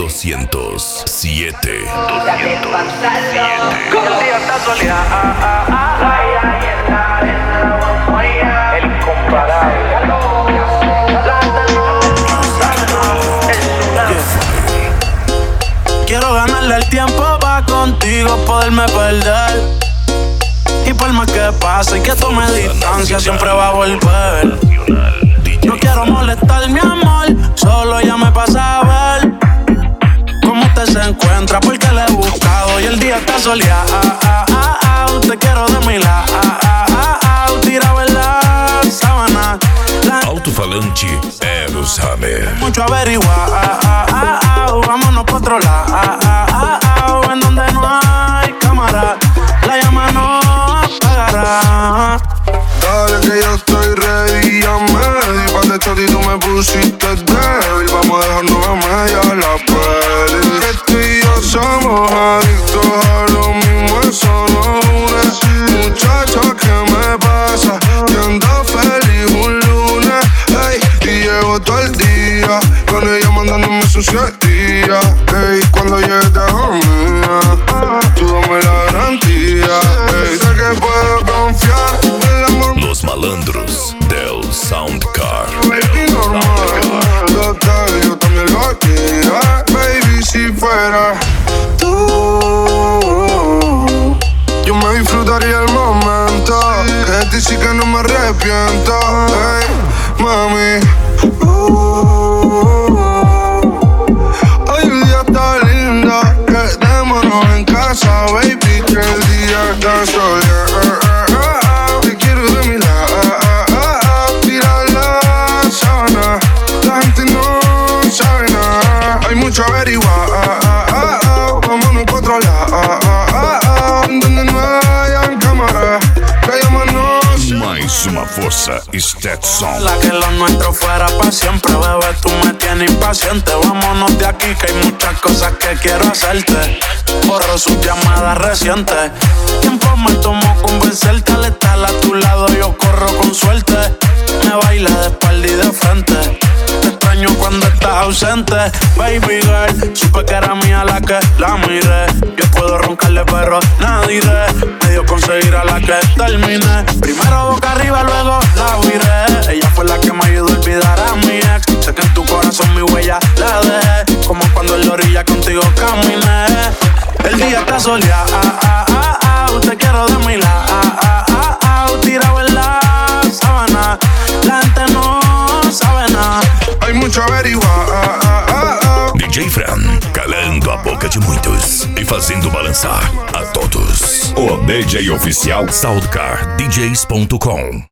207. Como el día está soleado, el incomparable. Quiero ganarle el tiempo pa' contigo poderme perder. Y por más que pase y que tome distancia, siempre va a volver. No quiero molestar, mi amor, solo ya me pasa a ver cómo usted se encuentra, porque le he buscado y el día está soleado. Te quiero de mi lado, tirado en la sábana. Alto-falante Eros Hammer. Mucho averiguar, vámonos pa' otro lado, en donde no hay cámara, la llama no apagará. Dale que yo estoy ready, ya me di pa' de chat y tú me pusiste débil. Vamos a dejarnos a media la peli. Que tú y yo somos adictos a lo mismo, eso no une. Muchacho, ¿qué me pasa? Que ando feliz un lunes, ey, y llevo todo el día con ella mandándome sus 7 días, ey, cuando llegue te hago mía, tú dame la garantía, ey, sé que puedo confiar. Los malandros del Soundcar. Baby, normal, total, yo también lo haría. Baby, si fuera tú, yo me disfrutaría el momento. Que de ti sí que no me arrepiento. Hey, mami, hoy el día está lindo. Quedémonos en casa, baby, que el día está soleado. Te quiero de mi lado, tira la sábana. La gente no sabe nada. Hay mucho averiguar, vámonos pa' otro lado, donde no hayan cámara, la llama no se... Mais uma força Stetson. La que lo nuestro fuera pa' siempre, bebé, tú me tienes impaciente. Vámonos de aquí que hay muchas cosas que quiero hacerte. Borro sus llamadas recientes. Tiempo me tomó convencerte, al estar a tu lado yo corro con suerte. Me baila de espalda y de frente. Te extraño cuando estás ausente. Baby girl, supe que era mía la que la miré. Yo puedo roncarle pero nadie me dio conseguir a la que terminé. Primero boca arriba, luego la viré. Ella fue la que me ayudó a olvidar a mi ex. Sé que en tu corazón mi huella la dejé, como cuando en la orilla contigo caminé. El día está soleado, te quiero de mi lado, tirado en la sábana. La gente no sabe nada. Hay mucho averiguar. DJ Fran, calando a boca de muitos e fazendo balançar a todos. O DJ oficial Soundcar DJs.com.